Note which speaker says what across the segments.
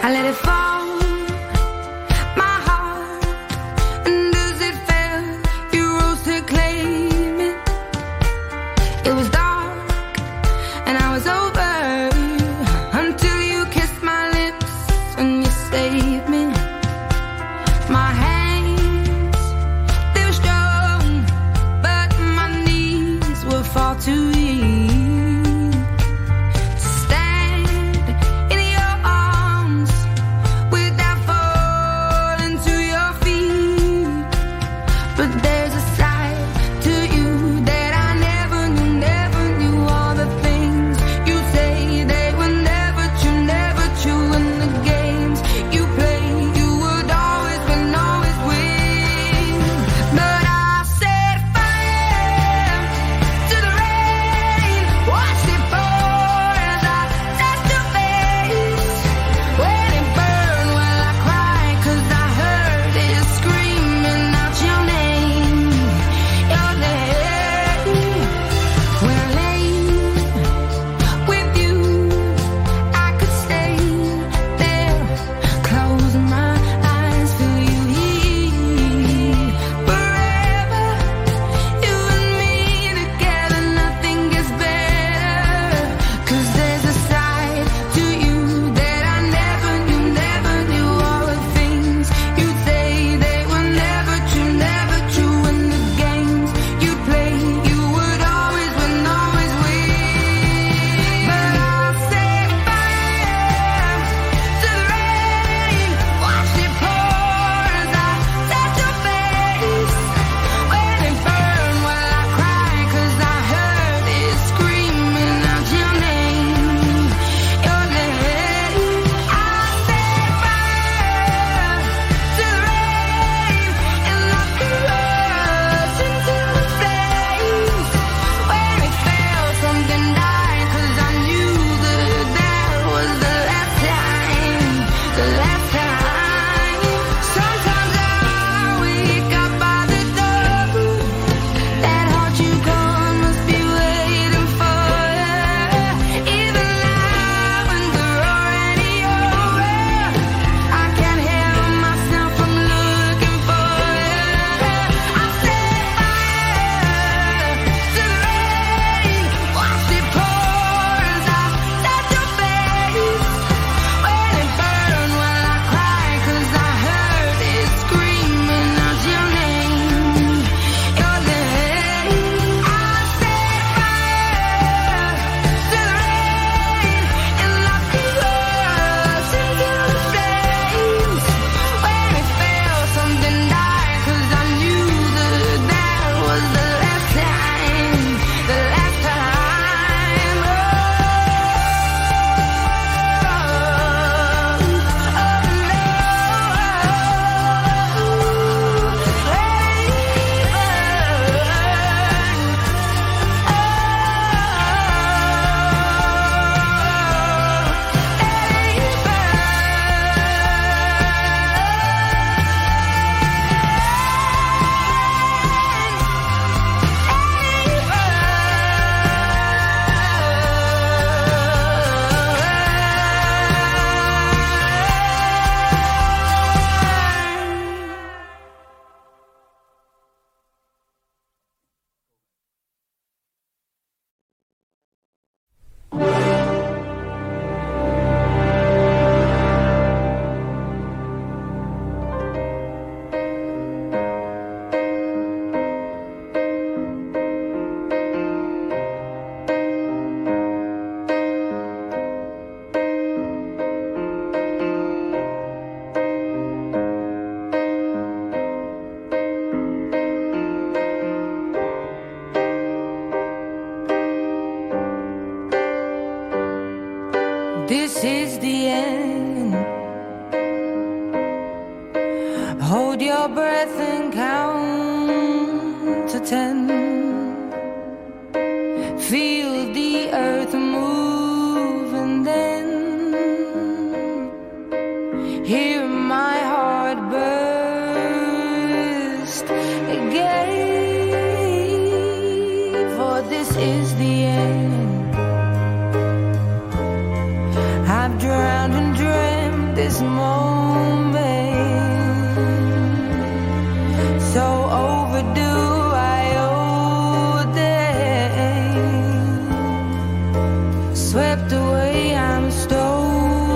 Speaker 1: I let it fall, my heart, and as it fell, you rose to claim it. It was dark, and I was over, until you kissed my lips and you saved me. My hands, they were strong, but my knees were far too weak. This is the end. Hold your breath and count to 10. Feel the earth move and then hear my heart burst again. For this is the end. I've drowned and dreamt this moment, so overdue, I owe them. Swept away, I'm stolen.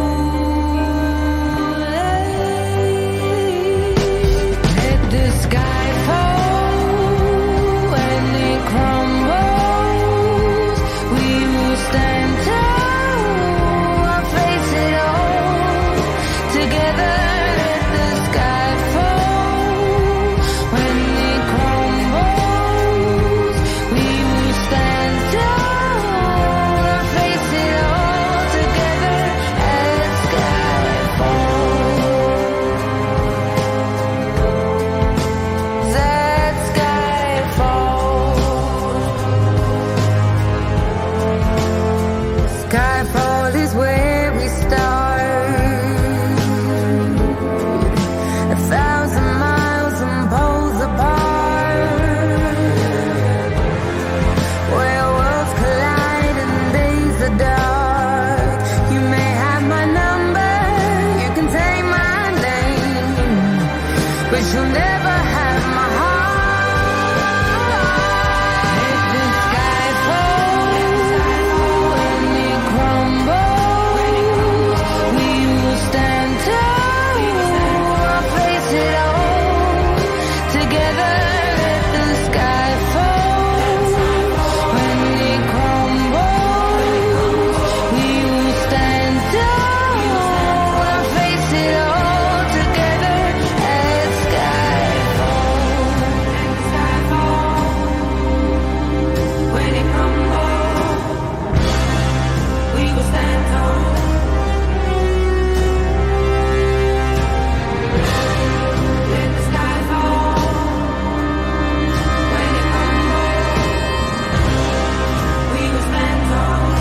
Speaker 1: Let the sky fall when it crumbles. We will stand tall, I'll face it all together. Let the sky fall when it crumbles. We will stand tall, I'll face it all together. Let sky falls. That sky falls. Skyfall is where we start. 1,000 miles and poles apart, where worlds collide and days are dark. You may have my number, you can take my name, but you'll never have my heart. Let the sky fall when it crumbles. We will stand tall, I'll face it all together. Let the sky fall when it crumbles. We will stand tall, I'll face it all together. Let sky fall. When it crumbles, we will stand tall. Let the sky fall. When it crumbles, we will stand tall.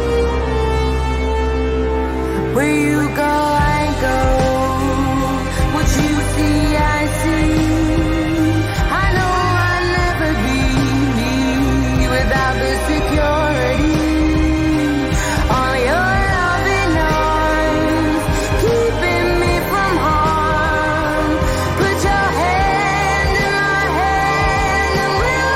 Speaker 1: Where you go, I go. What you see, I see. I know I'll never be without the security. All your loving arms, keeping me from harm. Put your hand in my hand and we'll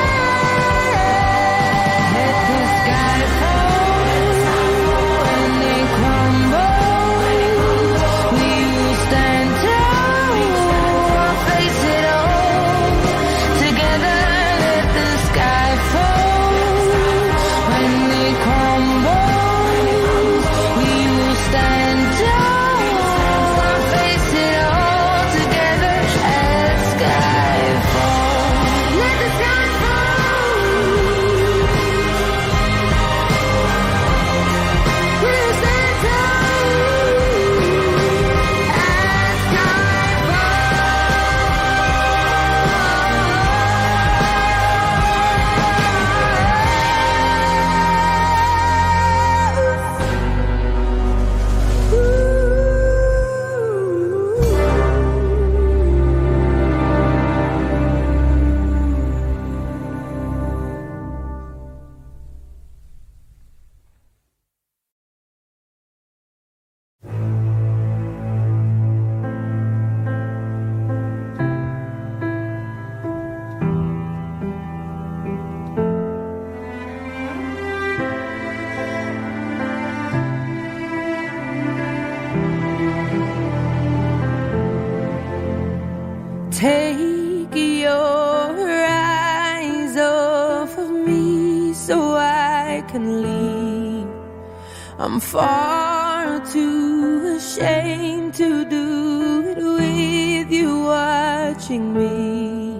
Speaker 1: stand. Let the sky fall when it crumbles. We will stand tall, I'll face it all together. Let the sky fall when it crumbles. We will stand tall, I'll face it all together. Let sky fall. Let the sky fall. We'll stand tall. Let sky Take your eyes off of me so I can leave. I'm far too ashamed to do it with you watching me.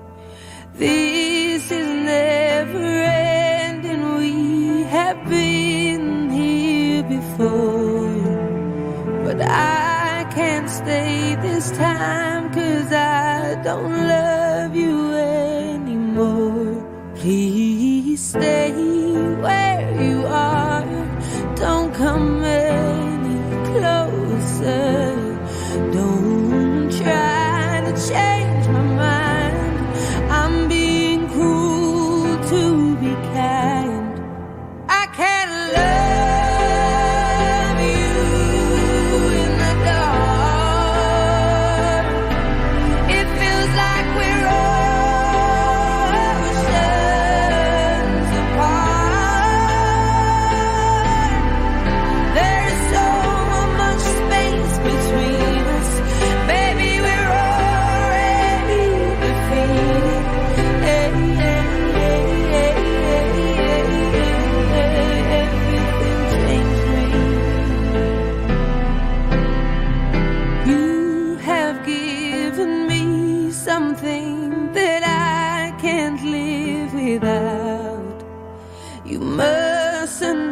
Speaker 1: This is never ending. We have been here before, but I can't stay this time 'cause I don't love you anymore. Please stay where you are, don't come any closer. Don't try to change my mind, I'm being cruel to be kind. I can't love you in the can't live without. You mustn't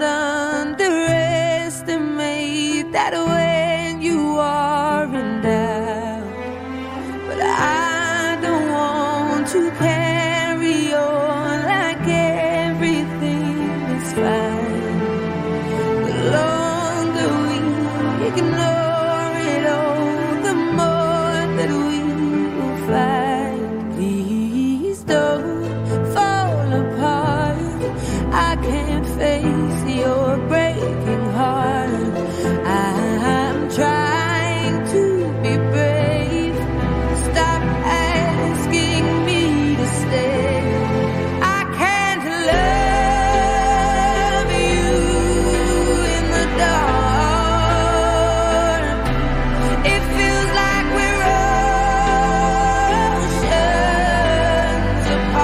Speaker 1: underestimate that when you are in doubt. But I don't want to carry on like everything is fine. The longer we ignore it all, the more that we will find. Please don't fall apart. I can't face your breaking heart. I'm trying to be brave. Stop asking me to stay. I can't love you in the dark. It feels like we're oceans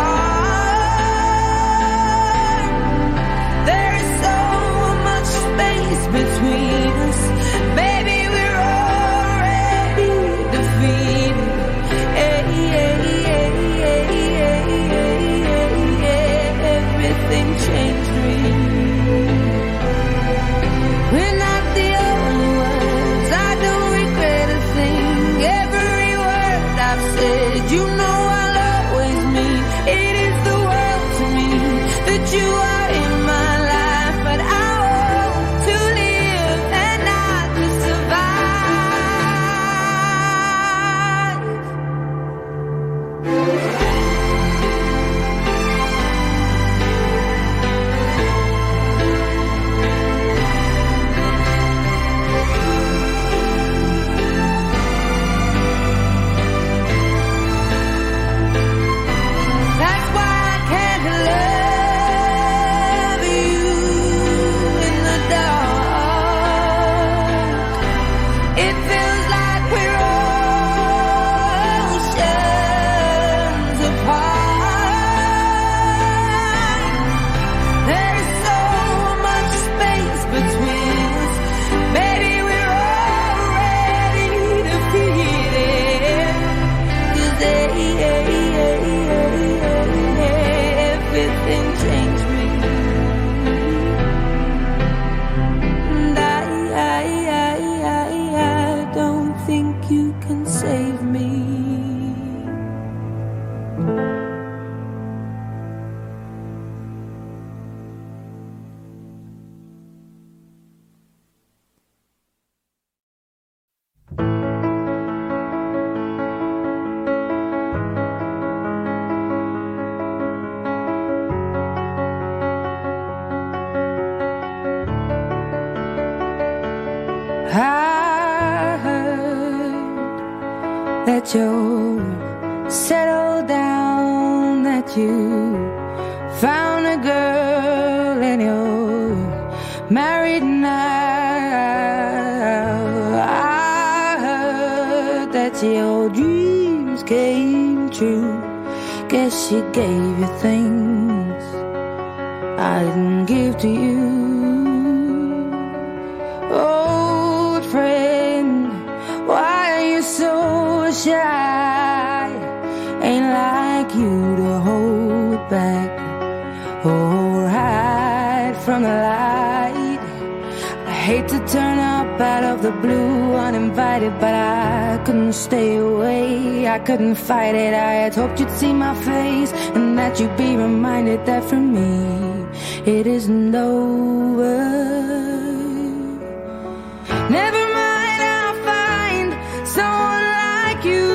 Speaker 1: apart. There is so much space between us. Baby, we're already defeated. Everything changed me. We're not the only ones. I don't regret a thing. Every word I've said, you know I'll always mean. It is the world to me that you are in my life. But I want to live and not to survive. That's why I can't love you in the dark. It feels like we're oceans apart. There's so much space between us. Baby, we're already defeated. 'Cause everything changed me. And I don't think you can save me. I heard that you're settled down, that you found a girl and you're married now. I heard that your dreams came true. Guess she gave you things I didn't give to you. Old friend, why are you so shy? Ain't like you to hold back or hide from the light. I hate to turn up out of the blue uninvited, but I couldn't stay away. I couldn't fight it. I had hoped you'd see my face and that you'd be reminded that for me it isn't over. Never mind, I'll find someone like you.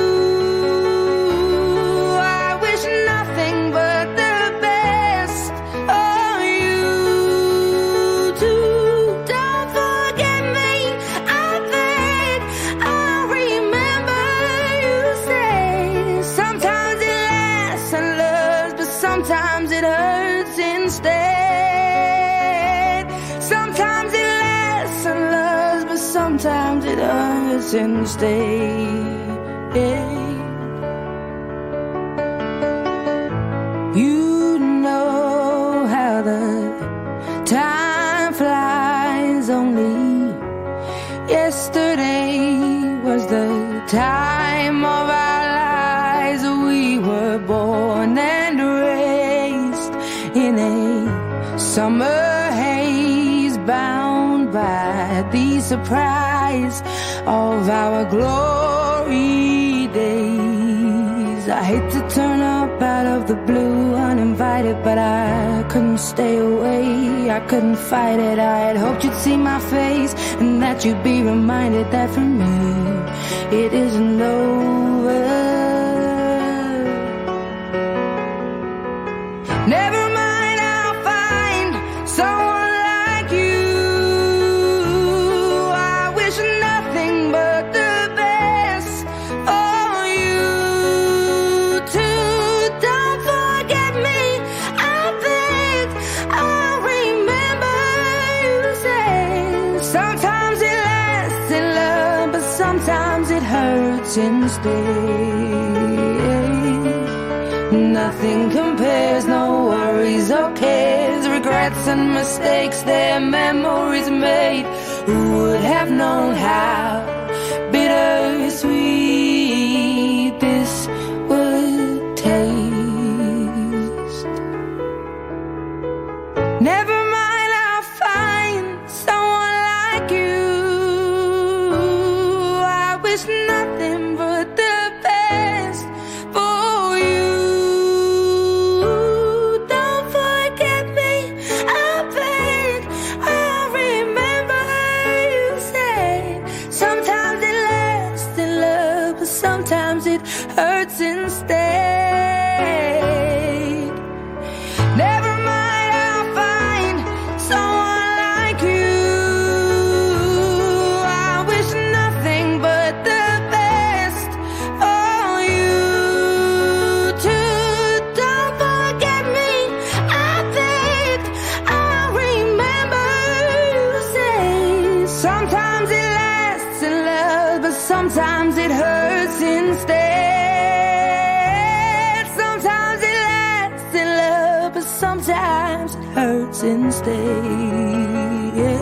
Speaker 1: I wish nothing but the best of you too. Don't forget me, I beg. I remember you say sometimes it lasts and loves, but sometimes it hurts instead. Sometimes it lasts and loves, but sometimes it hurts instead. You know how the time flies. Only yesterday was the time of our lives. We were born and raised in a summer haze, bound by the surprise of our glory days. I hate to turn up out of the blue uninvited, but I couldn't stay away, I couldn't fight it. I had hoped you'd see my face and that you'd be reminded that for me it isn't over. Never mind, I'll find someone like you. I wish nothing but the best for you too. Don't forget me, I beg. I remember you said sometimes it lasts in love, but sometimes it hurts instead. Nothing compares, no worries or cares, regrets and mistakes, their memories made. Who would have known how bittersweet this would taste? Never mind, I'll find someone like you. I wish nothing but the best for you. Sometimes it hurts instead. Never mind, I'll find someone like you. I wish nothing but the best for you too. Don't forget me, I beg. I remember you say sometimes it lasts in love, but sometimes it hurts instead. Sometimes it lasts in love, but sometimes it hurts instead.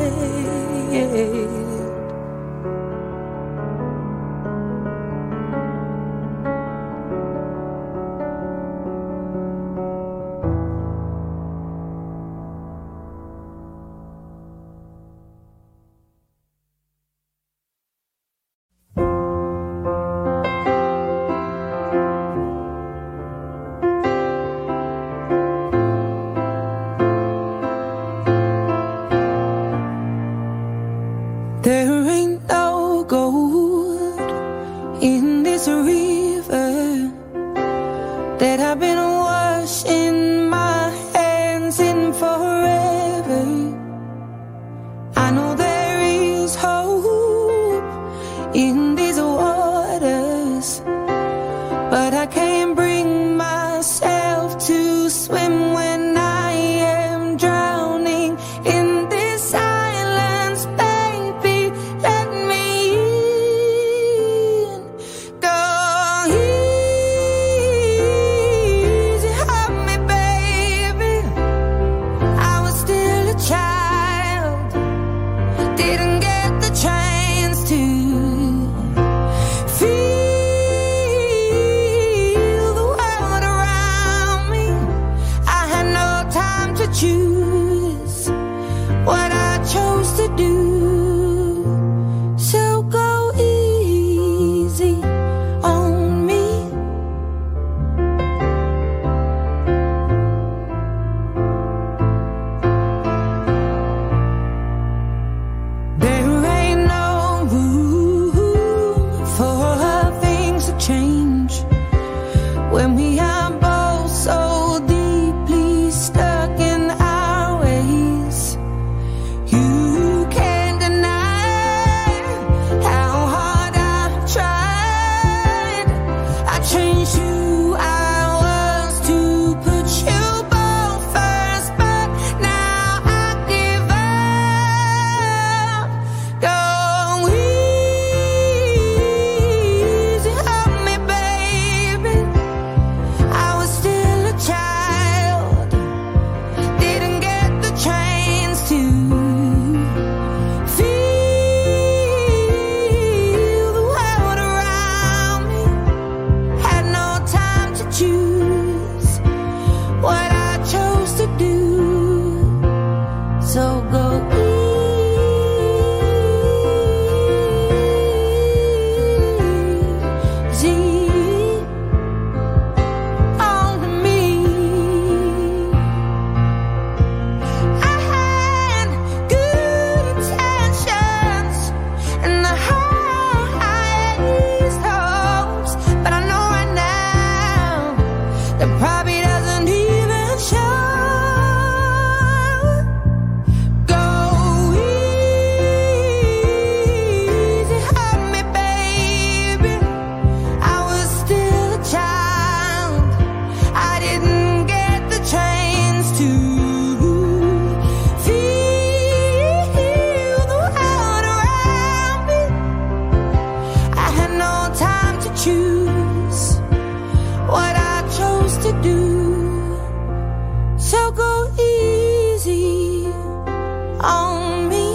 Speaker 1: go easy on me.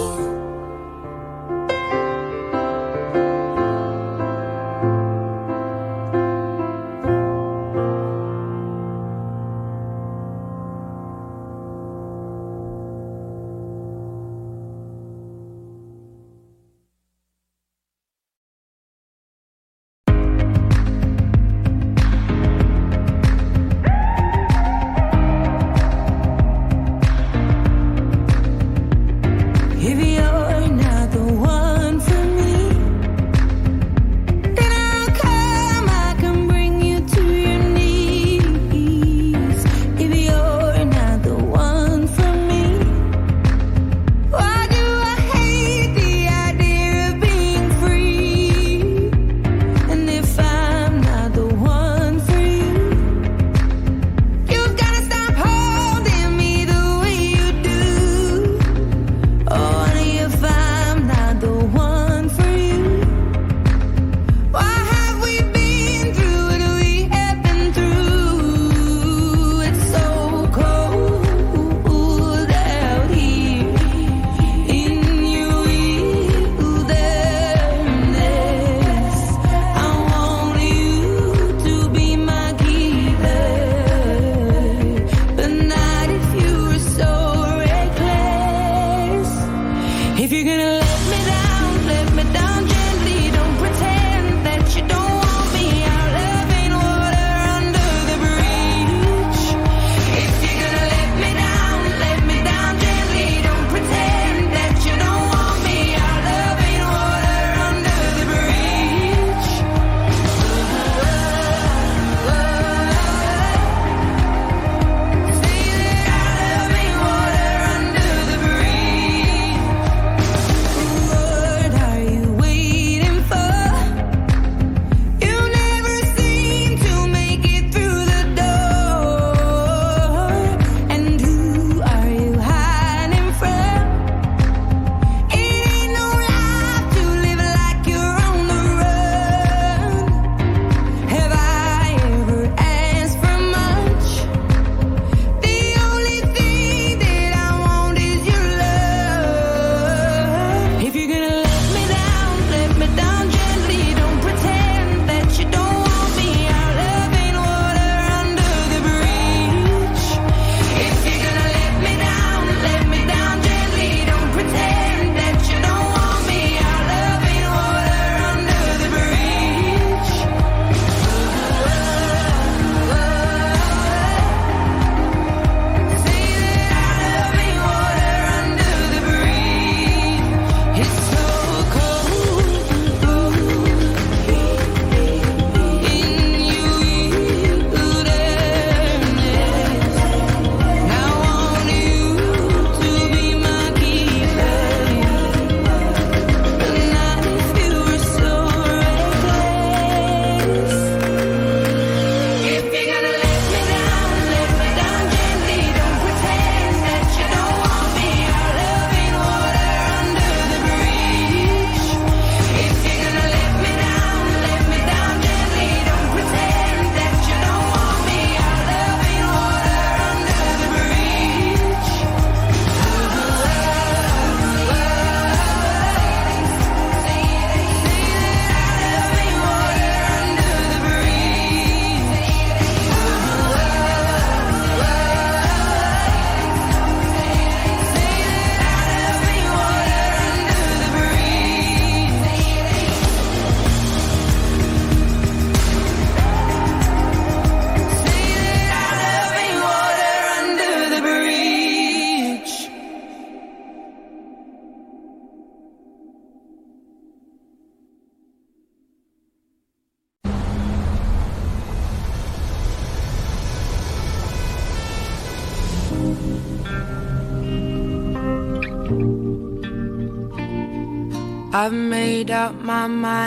Speaker 2: I've made up my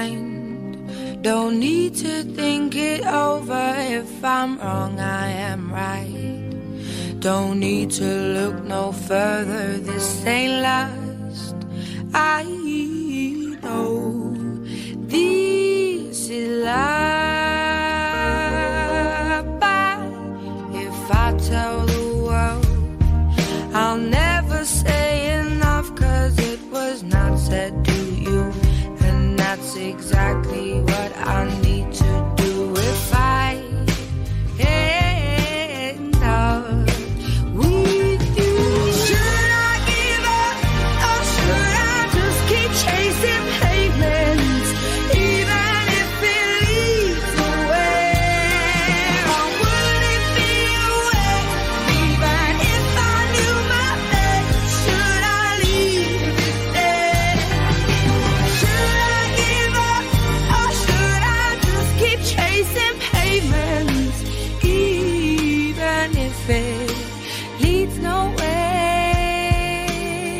Speaker 2: mind, don't need to think it over. If I'm wrong, I am right. Don't need to look no further, this ain't last. I know this is life, but if I tell the world exactly what I need to do if I end up with you. Should I give up or should I just keep chasing pavements, even if it leads nowhere? Or would it be a way, even if I knew my fate? Should I leave it there? Should I give up or should I just keep chasing pavements, even if it leads nowhere?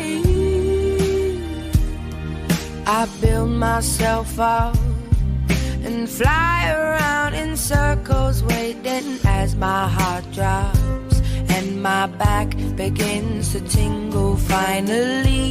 Speaker 2: I build myself up and fly around in circles, waiting as my heart drops and my back begins to tingle. Finally,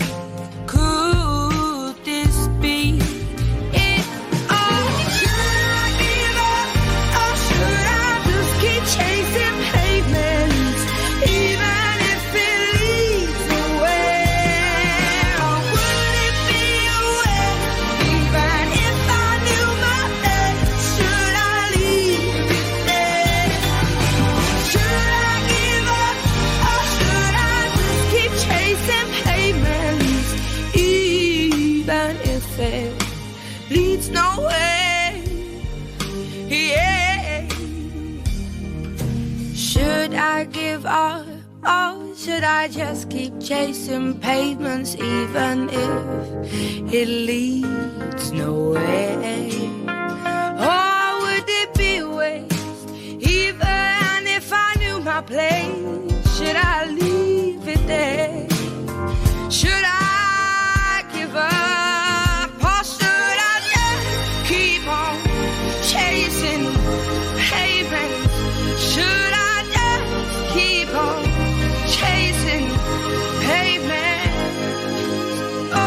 Speaker 2: could this be it all? Should I give up or should I just keep chasing pavements, even if it leads nowhere? Or would it be a way, even if I knew my fate? Should I leave it there? Should I give up or should I just keep chasing pavements, even if it leads nowhere? Yeah. Should I give up or should I just keep chasing pavements, even if it leads nowhere? Or would it be a waste, even if I knew my place? Should I leave it there? Should I give up or should I just keep on chasing pavements? Should I just keep on chasing pavements? Oh,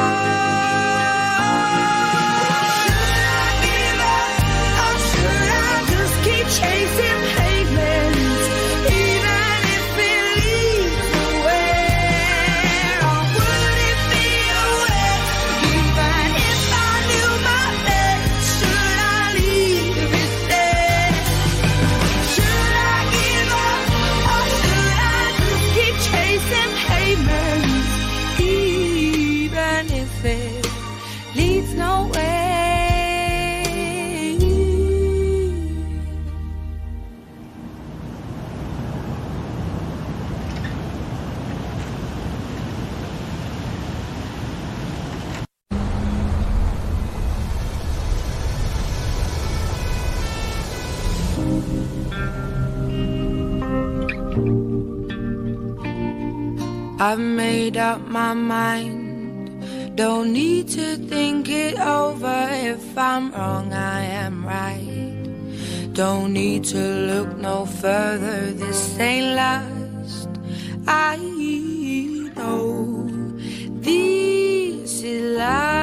Speaker 2: should I give up or should I just keep chasing pavements, even if it leads nowhere? Or would it be a way, even if I knew my fate? Should I leave it there? Should I give up or should I just keep chasing pavements, even if it leads nowhere? I've made up my mind, don't need to think it over. If I'm wrong, I am right. Don't need to look no further, this ain't last. I know this is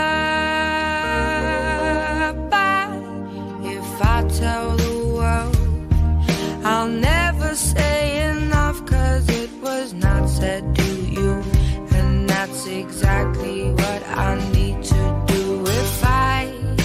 Speaker 2: life, but if I tell the world, I'll never say enough, 'cause it was not said to you, and that's exactly what I need to do if I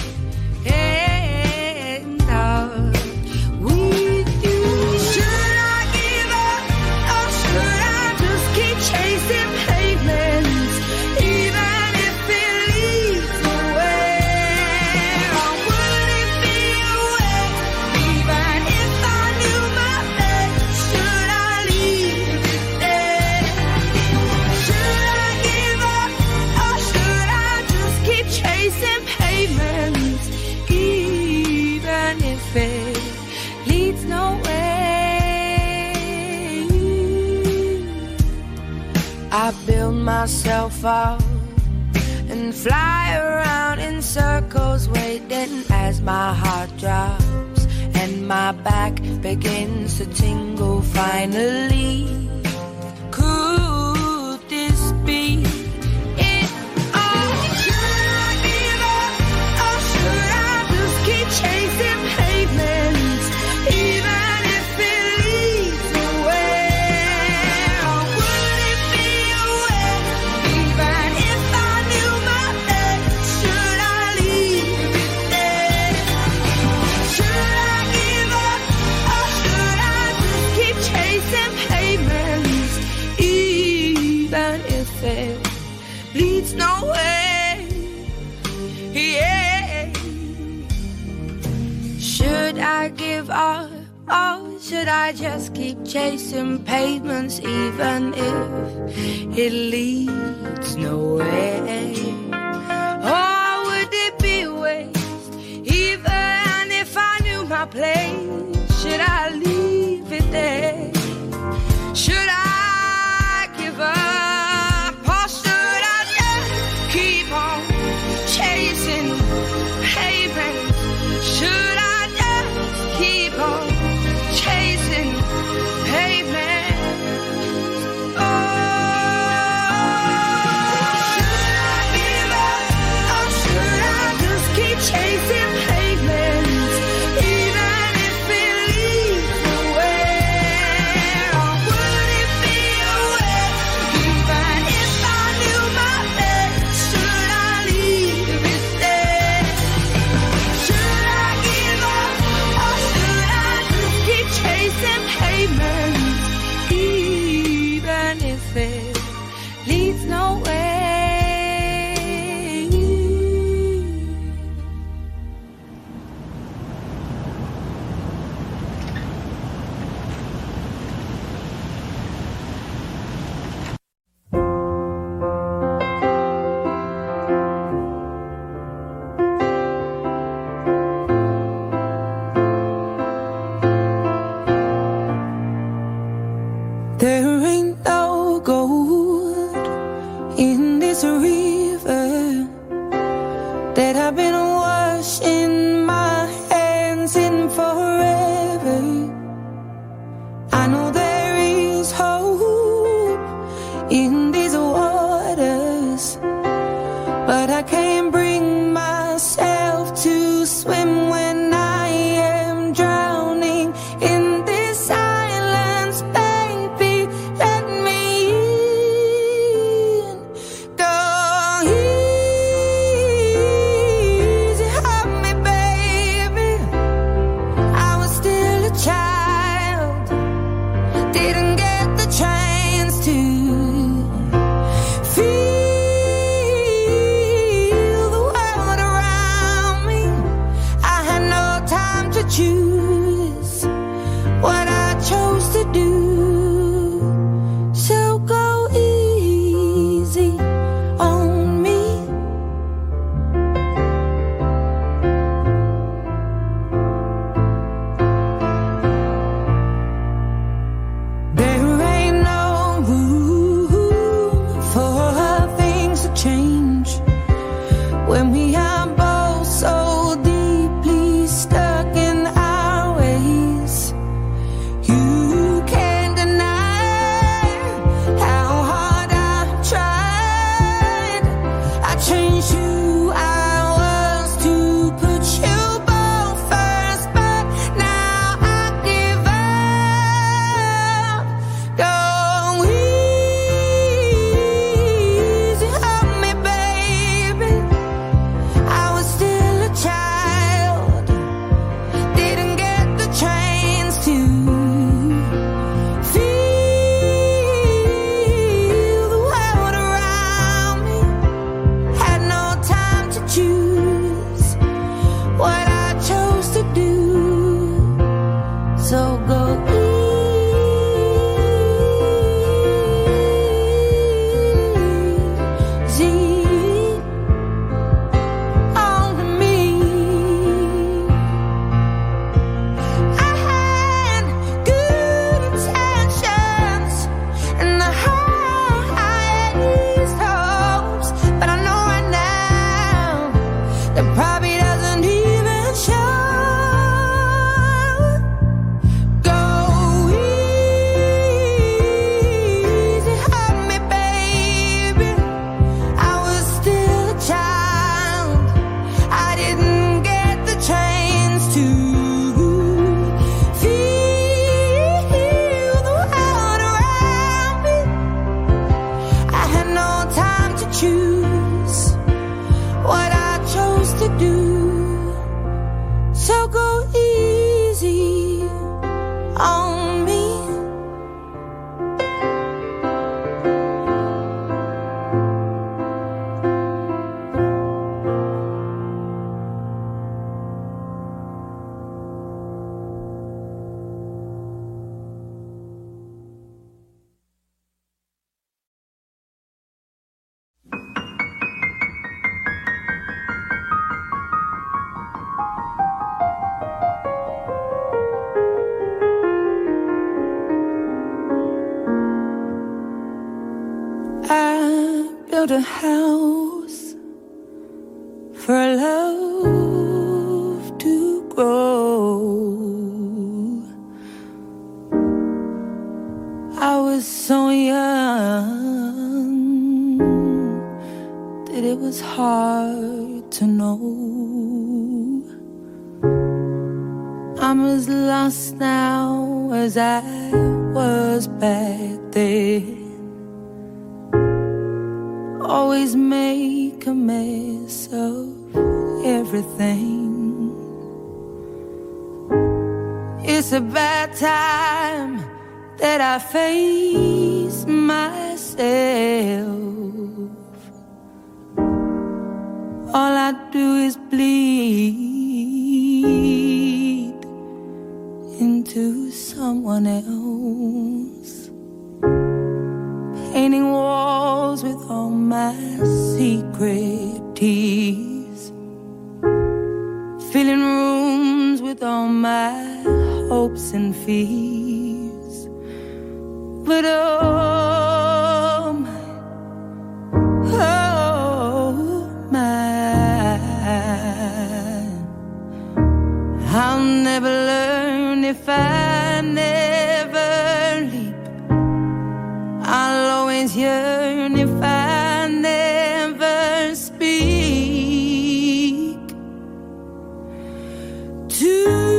Speaker 2: end up with you. Should I give up or should I just keep chasing pavements, even if it leads nowhere? Or would it be a way, even if I knew my fate? Should I leave it there? Should I give up or should I just keep chasing pavements, even if it leads nowhere? I build myself up and fly around in circles, waiting as my heart drops and my back begins to tingle. Finally, could this be it all? Should I give up or should I just keep chasing pavements, even if it leads nowhere? Or would it be a way, even if I knew my fate? Should I leave should I just keep chasing pavements even if it leads nowhere? Or would it be a waste even if I knew my place? Should I leave it there? Should I give up? Or should I just keep on chasing pavements? Should I just keep on chasing pavements? Oh, should I give up? Or should I just keep chasing pavements? Even if it leads nowhere. Or would it be a waste even if I knew my best? Should I leave it there? Should I give up? Or should I just keep chasing pavements? Even if it leads nowhere. There ain't no gold in this river that I've been washing my hands in forever. I know there is hope in these waters, but I can't bring myself to swim when I am drowning in this silence. Baby, let me in. Go built a house for love to grow. I was so young that it was hard to know. I'm as lost now as I was back then. Always make a mess of everything. It's a bad time that I face myself. All I do is bleed into someone else, painting walls with all my secret tears, filling rooms with all my hopes and fears. But oh my, I'll never learn if I never leap. I'll always yearn if I never speak. To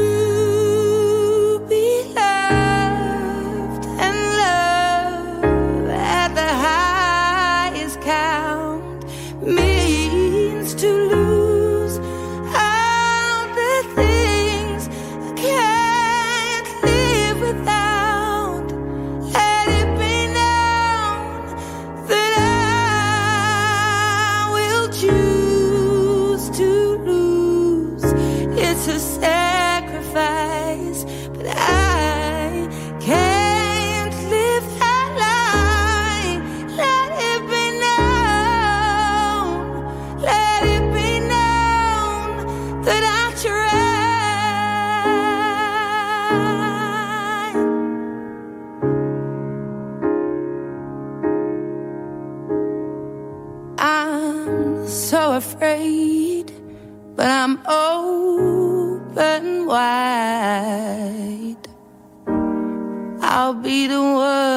Speaker 2: be loved and love at the highest count means to lose all the things I can't live without. Let it be known that I will choose to lose. It's a sacrifice, but I can't live that lie. Let it be known, let it be known that I tried. I'm so afraid, but I'm open wide. I'll be the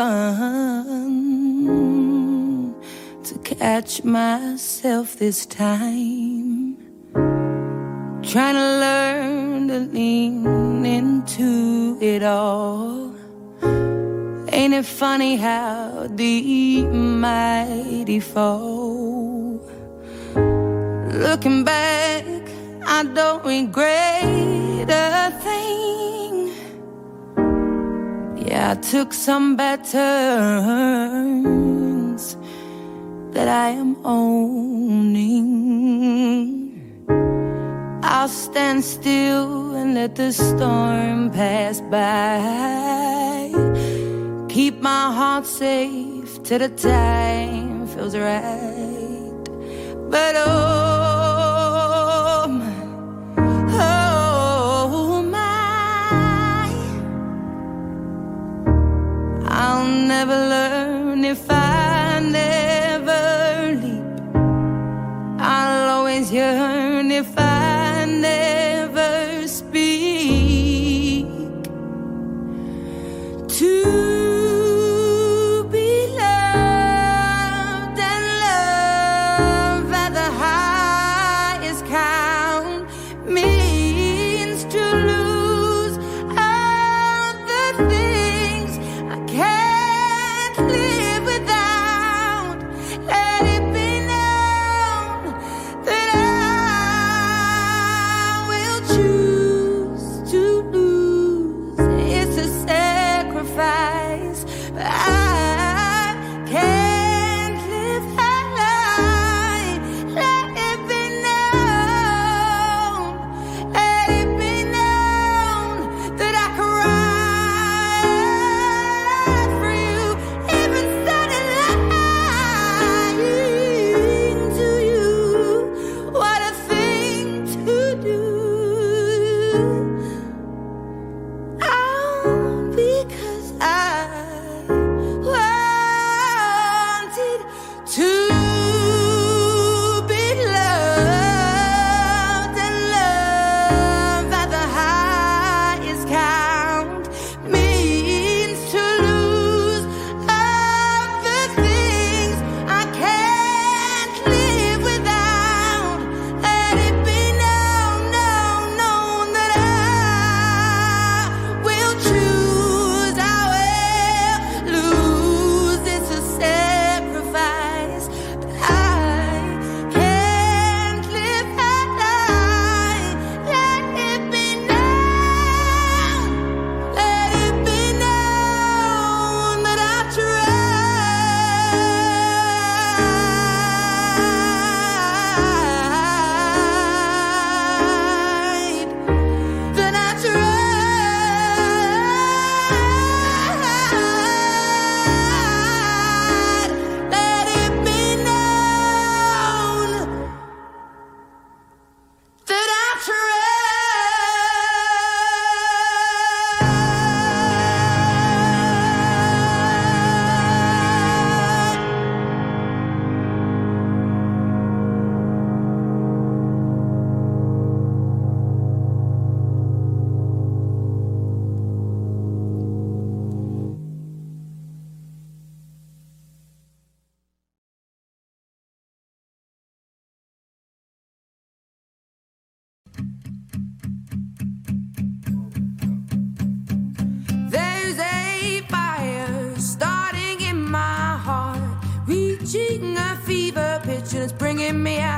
Speaker 2: one to catch myself this time, trying to learn to lean into it all. Ain't it funny how deep mighty fall? Looking back, I don't regret a thing. Yeah, I took some bad turns that I am owning. I'll stand still and let the storm pass by. Keep my heart safe till the time feels right. But oh my, I'll never learn if I never leap. I'll always yearn if I never speak. To live without.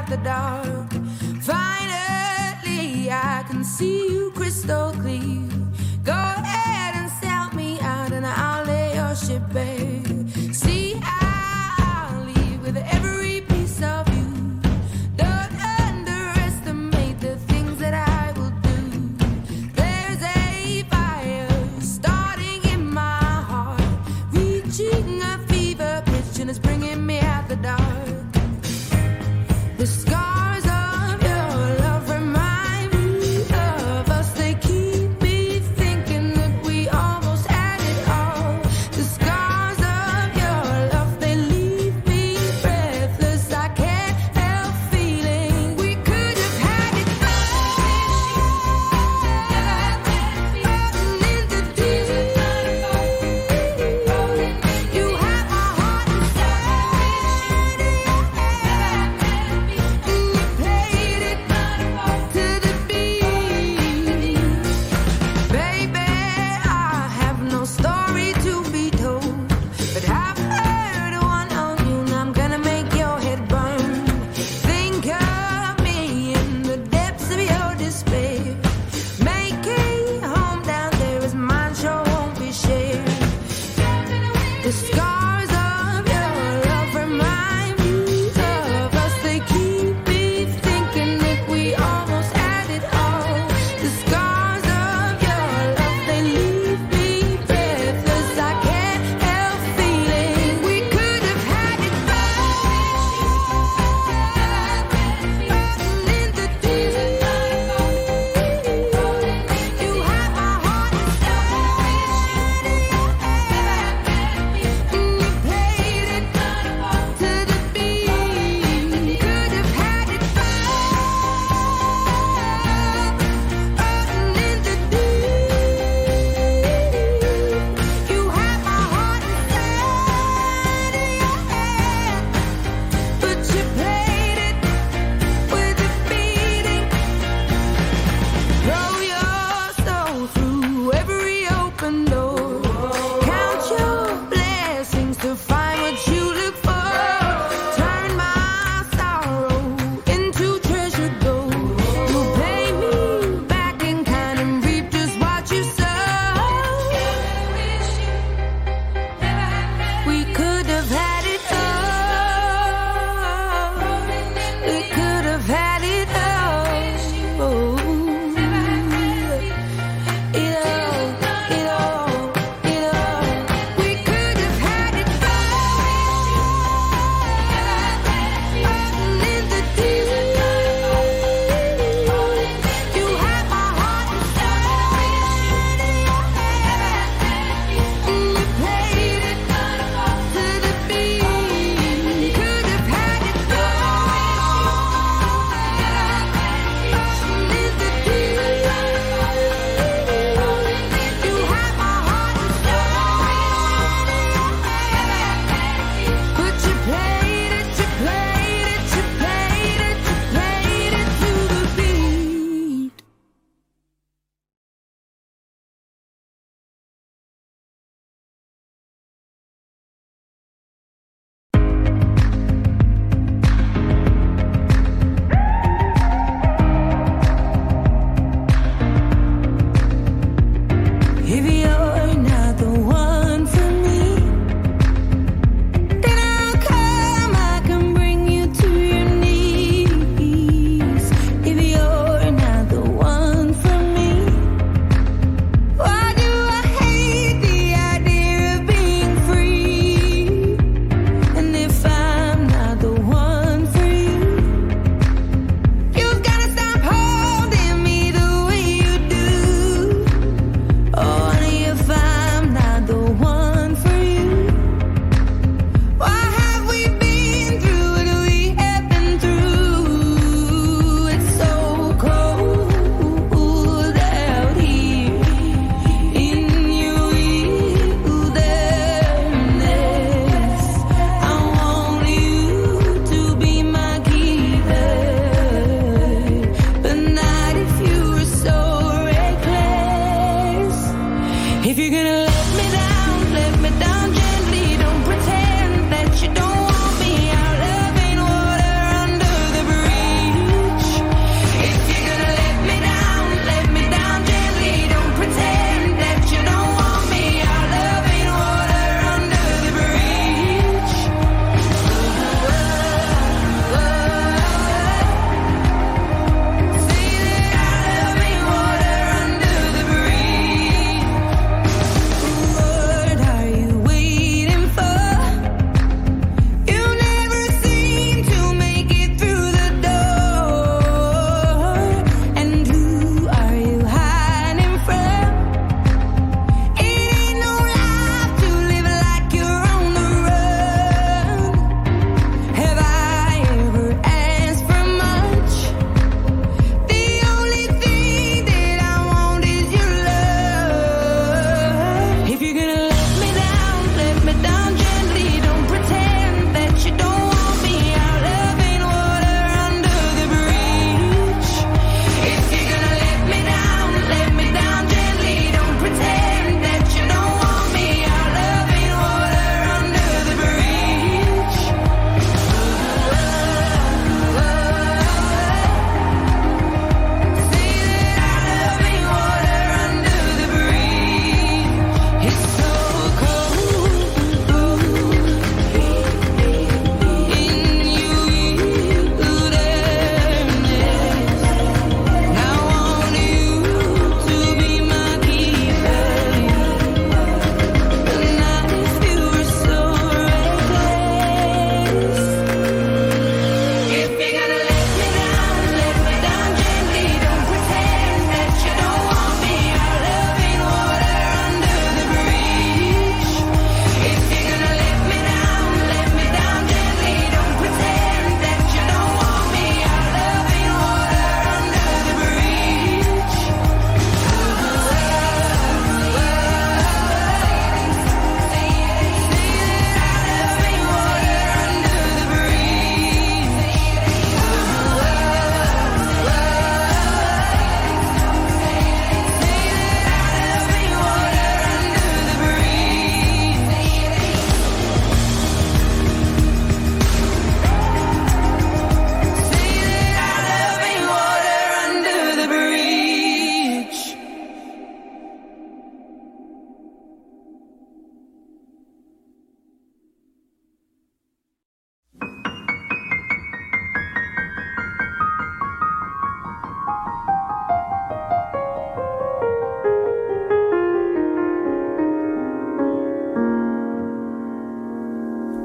Speaker 2: the dark. Finally, I can see you crystal clear. Go ahead and sell me out and I'll lay your ship bare. See, I'll leave with every piece of you. Don't underestimate the things that I will do. There's a fire starting in my heart, reaching a fever pitch and it's bringing me out the dark. The scars of your love remind me of us. They keep me thinking that we almost had it all. The scars of your love, they leave me breathless.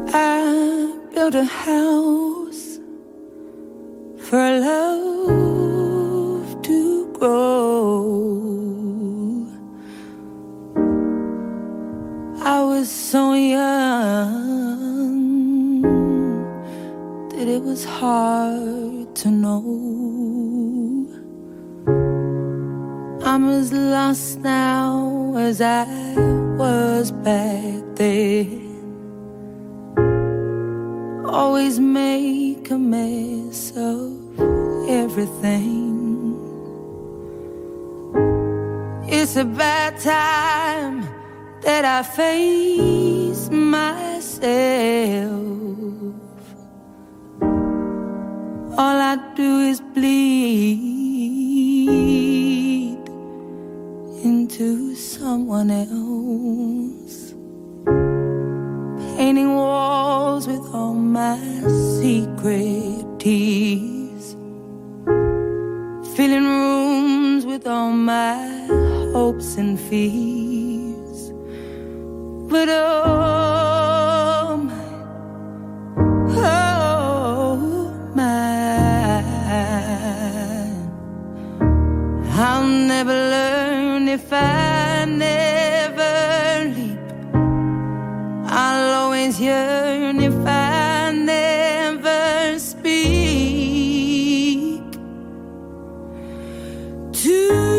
Speaker 2: I built a house for love to grow. I was so young that it was hard to know. I'm as lost now as I was back then. Always make a mess of everything. It's a bad time that I face myself. All I do is bleed into someone else. Painting walls with all my secret tears. Filling rooms with all my hopes and fears. But oh my, I'll never learn if I never leap. I'll always yearn if I never speak. To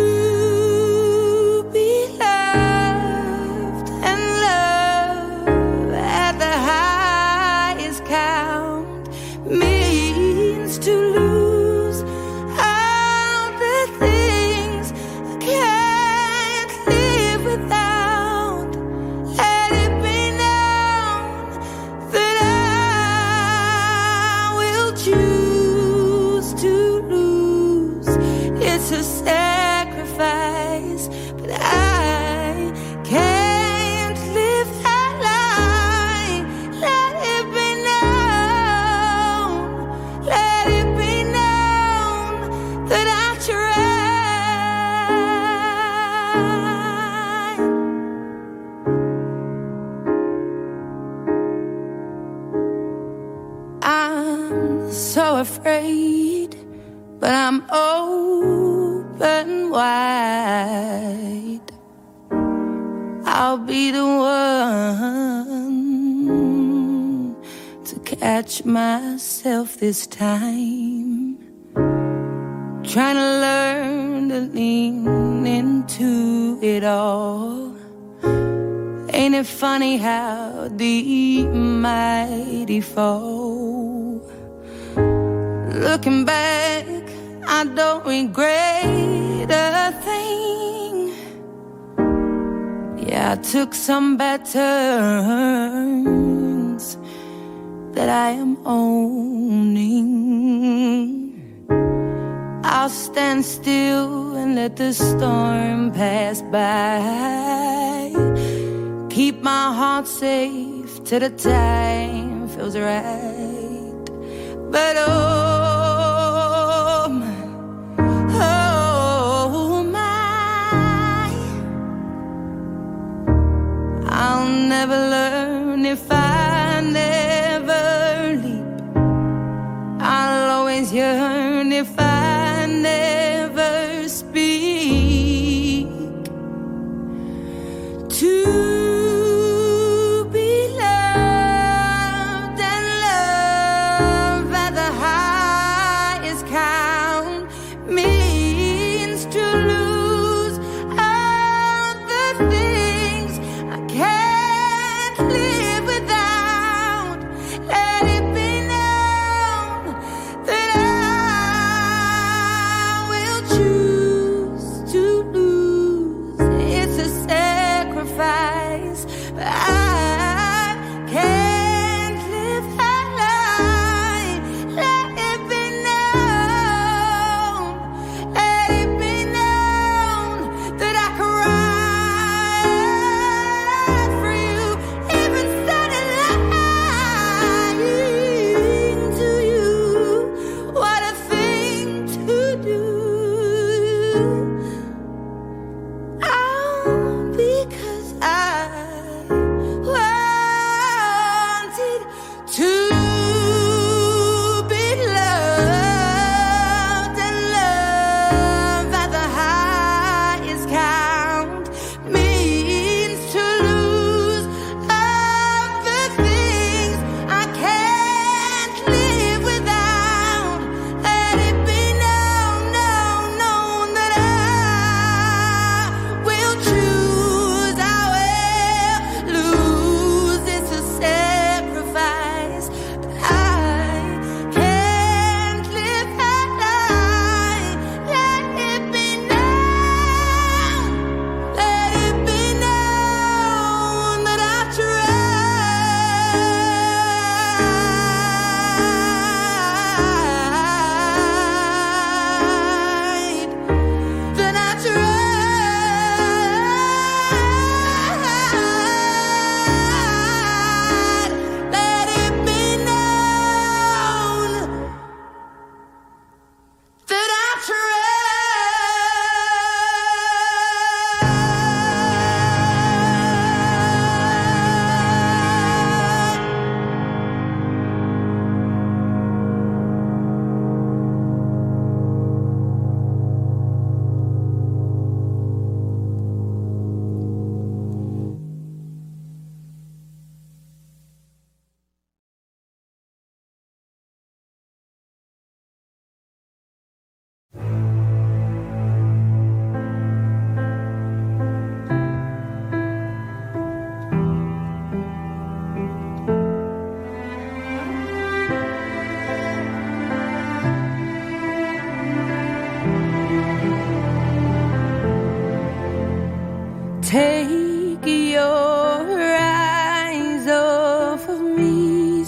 Speaker 2: be loved and love at the highest count means to lose all the things I can't live without. Let it be known that I will choose to lose. It's a sacrifice, but I can't live that lie. Let it be known, let it be known that I tried. I'm so afraid, but I'm open wide. I'll be the one to catch myself this time. Trying to learn to lean into it all. Ain't it funny how the mighty fall? Looking back, I don't regret a thing. Yeah, I took some bad turns that I am owning. I'll stand still and let the storm pass by. Keep my heart safe till the time feels right. But oh my, I'll never learn if I never leap. I'll always yearn if I never speak. To live without. Let it be known that I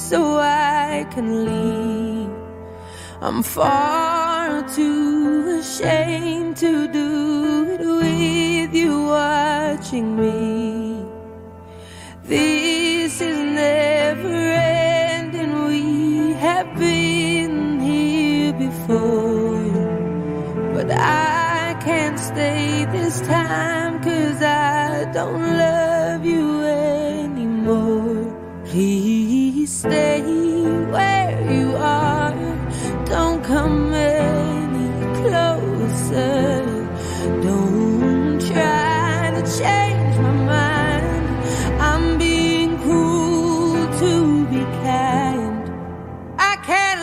Speaker 2: so I can leave. I'm far too ashamed to do it with you watching me. This is never ending. We have been here before, but I can't stay this time 'cause I don't love you anymore. Please stay where you are. Don't come any closer. Don't try to change my mind. I'm being cruel to be kind. I can't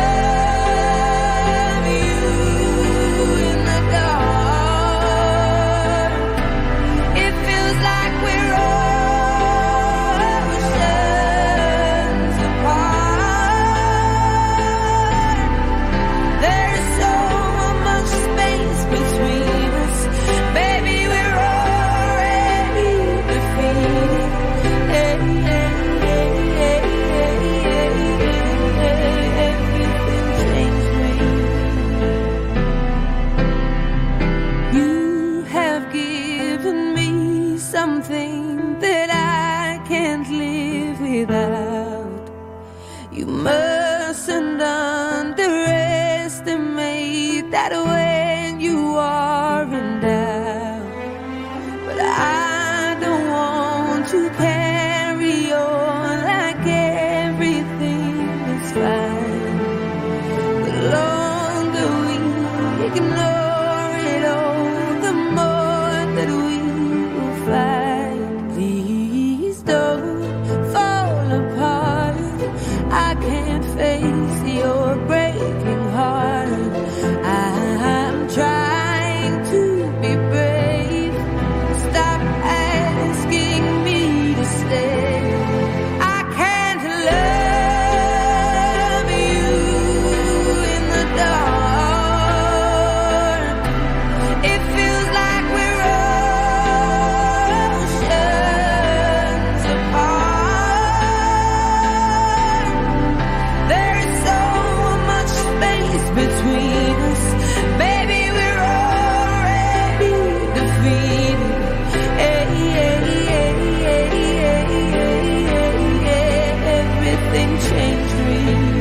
Speaker 2: love you in the dark. It feels like we're oceans apart. There's so much space between us. Baby, we're already defeated. Everything changed me. You have given me something that I can't live without. You mustn't underestimate that when you are in doubt. But I don't want to carry on like everything is fine. The longer we ignore it all, the more that we will fight. Please don't fall apart. I can't face your breaking heart. I'm trying to be brave. Stop asking me to stay. I can't love you in the dark. It feels like we're oceans apart. There's so much space between us. Baby, we're already defeated. Everything changed me.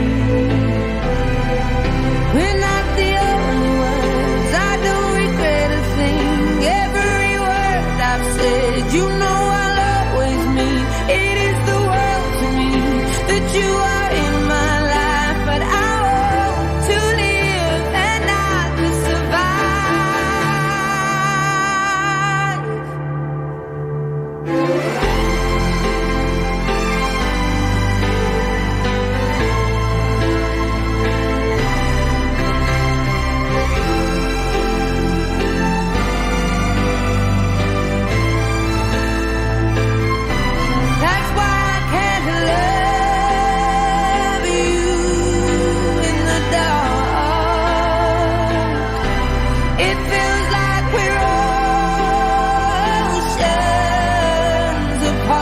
Speaker 2: We're not the only ones. I don't regret a thing. Every word I've said, you know I'll always mean. It is the world to me that you are in my life, but I want to live and not to survive. That's why I can't love you in the dark. It feels like we're oceans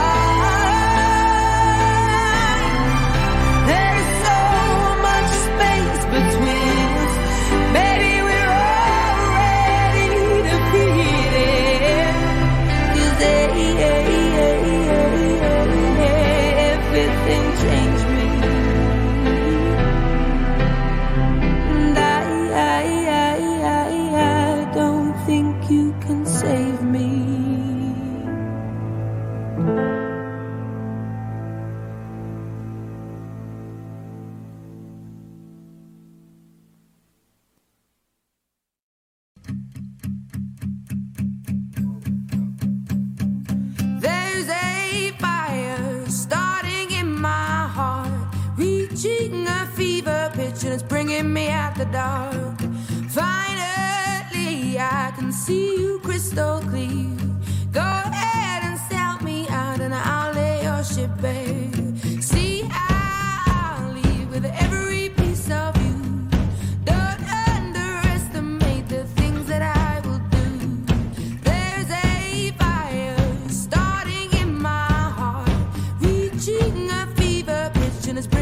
Speaker 2: apart. There's so much space between us. Baby, we're already defeated. 'Cause everything changed me. And I don't think you can save me. There's a fire starting in my heart, reaching a fever pitch, and it's bringing me out the dark. Finally, I can see you crystal clear. Go ahead and sell me out, and I'll lay your ship bare. See, I'll leave with every piece of you. Don't underestimate the things that I will do. There's a fire starting in my heart, reaching a fever pitch, and it's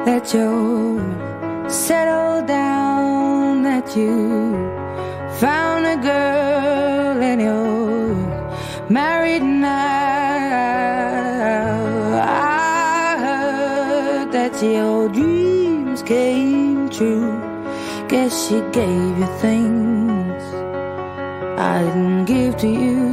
Speaker 2: that you're settled down, that you found a girl and you're married now. I heard that your dreams came true. Guess she gave you things I didn't give to you.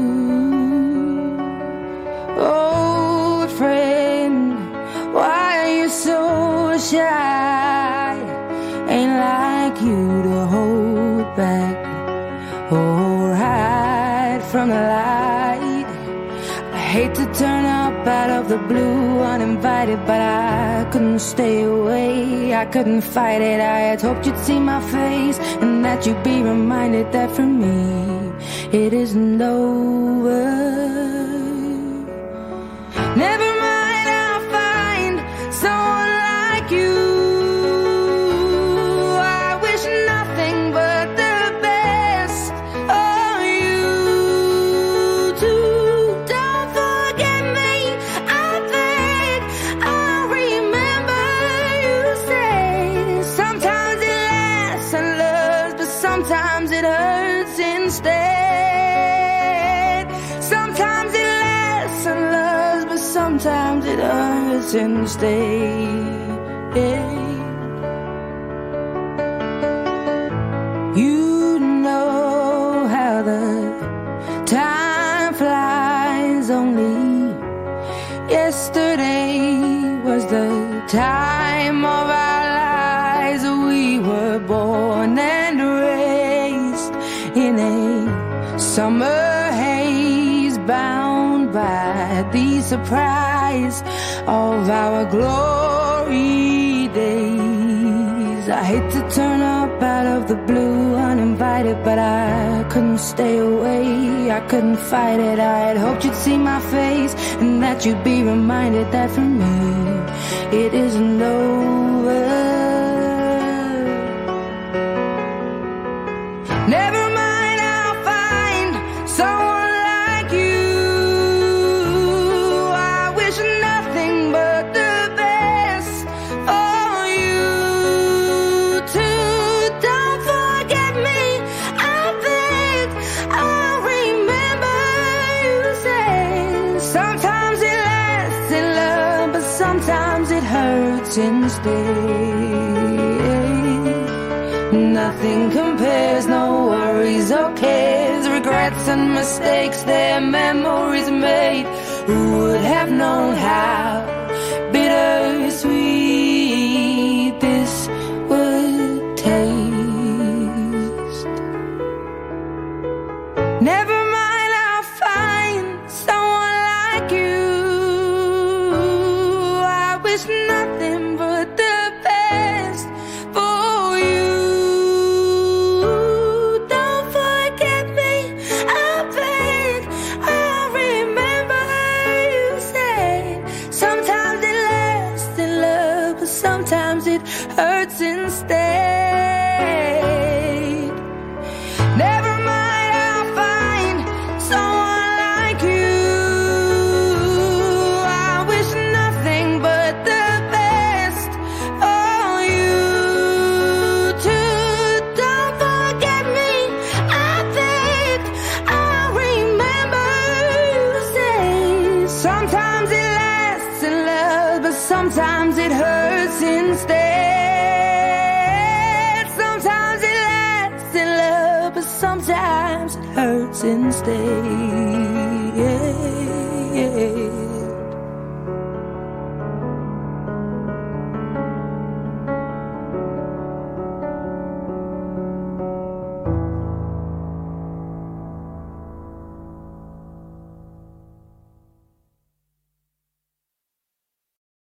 Speaker 2: Old friend, why are you so shy? Ain't like you to hold back or hide from the light. I hate to turn up out of the blue uninvited, but I couldn't stay away, I couldn't fight it. I had hoped you'd see my face and that you'd be reminded that for me it isn't over. Never mind, I'll find someone like you. I wish nothing but the best for you too. Don't forget me, I beg. I remember you said sometimes it lasts and loves, but sometimes it hurts instead. Sometimes it lasts and loves, but sometimes it hurts instead. You know how the time flies. Only yesterday was the time of our lives. We were born and raised in a summer haze, bound by the surprise of our glory days. I hate to turn up out of the blue uninvited, but I couldn't stay away, I couldn't fight it. I had hoped you'd see my face and that you'd be reminded that for me it isn't over. Never mind, I'll find someone like you. I wish nothing but the best for you too. Don't forget me, I beg. I remember you said sometimes it lasts in love, but sometimes it hurts instead. Nothing compares, no worries or cares, regrets and mistakes, their memories made. Who would have known how bittersweet this would taste? Never mind, I'll find someone like you. I wish nothing but the best for you. Don't forget me, I beg. I remember you said sometimes it lasts in love, but sometimes it hurts instead. Never mind, I'll find someone like you. I wish nothing but the best for you too. Don't forget me, I beg. I remember you say sometimes it lasts in love, but sometimes it hurts instead. Sometimes it lasts in love, but sometimes it hurts instead.